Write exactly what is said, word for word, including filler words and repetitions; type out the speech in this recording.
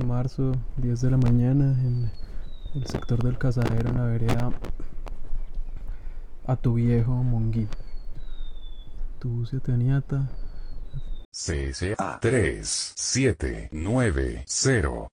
de marzo, diez de la mañana, en el sector del Cazadero, en la vereda A Tu Viejo Monguí. Tu Teniata. C S A tres siete nueve cero.